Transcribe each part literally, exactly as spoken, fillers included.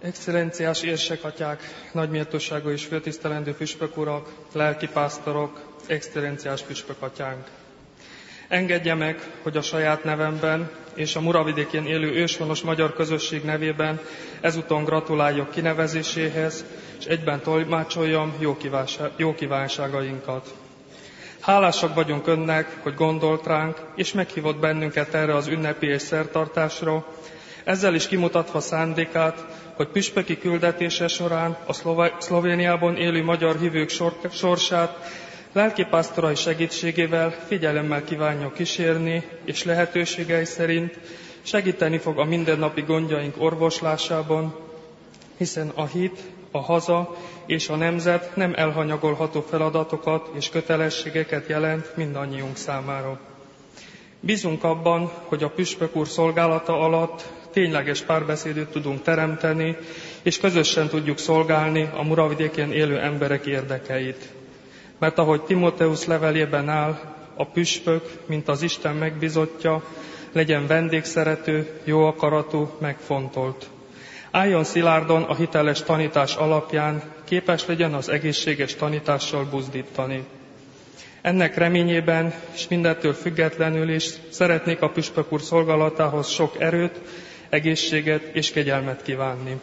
Excellenciás érsekatyák, nagyméltóságú és főtisztelendő püspök urak, lelkipásztorok, excellenciás püspökatyánk. Engedje meg, hogy a saját nevemben és a Muravidékén élő őshonos magyar közösség nevében ezúton gratuláljak kinevezéséhez, és egyben tolmácsoljam jó kívánságainkat. Hálásak vagyunk önnek, hogy gondolt ránk, és meghívott bennünket erre az ünnepi és szertartásra, ezzel is kimutatva szándékát, hogy püspöki küldetése során a Szlovéniában élő magyar hívők sorsát lelkipásztorai segítségével figyelemmel kívánja kísérni, és lehetőségei szerint segíteni fog a mindennapi gondjaink orvoslásában, hiszen a hit, a haza és a nemzet nem elhanyagolható feladatokat és kötelességeket jelent mindannyiunk számára. Bízunk abban, hogy a püspök úr szolgálata alatt tényleges párbeszédet tudunk teremteni, és közösen tudjuk szolgálni a Muravidéken élő emberek érdekeit. Mert ahogy Timóteusz levelében áll, a püspök, mint az Isten megbízottja, legyen vendégszerető, jó akaratú, megfontolt. Álljon szilárdon a hiteles tanítás alapján, képes legyen az egészséges tanítással buzdítani. Ennek reményében, és mindettől függetlenül is szeretnék a püspök úr szolgálatához sok erőt, egészséget és kegyelmet kívánni.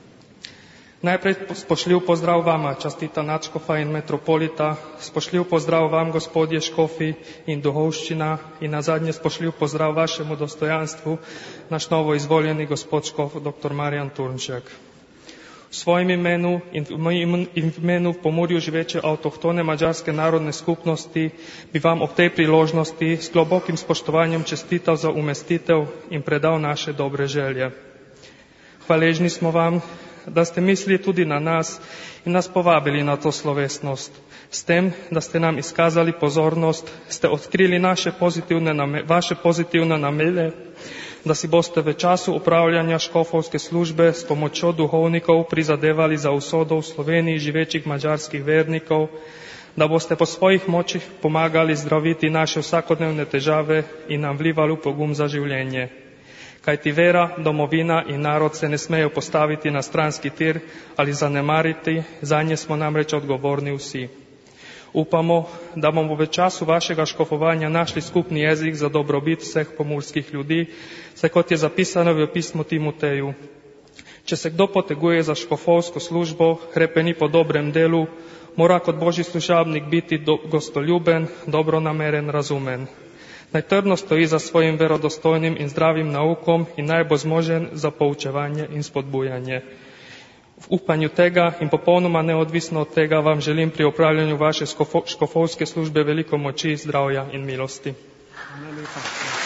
Najprej spoštljiv pozdrav vama, častita nadškofa in metropolita, spoštljiv pozdrav vam, gospodje škofi in duhovščina, in nazadnje spoštljiv pozdrav vašemu dostojanstvu, naš novo izvoljeni gospod škof, dr. Marjan Turnšek. V svojem imenu in v imenu v Pomurju živeče avtohtone mađarske narodne skupnosti bi vam ob tej priložnosti s globokim spoštovanjem čestital za umestitev in predal naše dobre želje. Hvaležni smo vam, da ste mislili tudi na nas in nas povabili na to slovesnost. S tem, da ste nam izkazali pozornost, ste odkrili naše pozitivne name, vaše pozitivne namene, da si boste v času upravljanja škofovske službe s pomočjo duhovnikov prizadevali za usodo v Sloveniji živečih mađarskih vernikov, da boste po svojih močih pomagali zdraviti naše vsakodnevne težave in nam vlivali pogum za življenje. Kajti vera, domovina in narod se ne smejo postaviti na stranski tir ali zanemariti, zanje smo namreč odgovorni vsi. Upamo, da bomo v času vašega škofovanja našli skupni jezik za dobrobit vseh pomurskih ljudi, saj kot je zapisano v pismu Timoteju. Če se kdo poteguje za škofovsko službo, hrepeni po dobrem delu, mora kot božji služabnik biti do, gostoljuben, dobronameren, razumen. Naj trdno stoji za svojim verodostojnim in zdravim naukom in naj bo zmožen za poučevanje in spodbujanje. V upanju tega in popolnoma neodvisno od tega vam želim pri opravljanju vaše škofovske službe veliko moči, zdravja in milosti. Hvala lepa.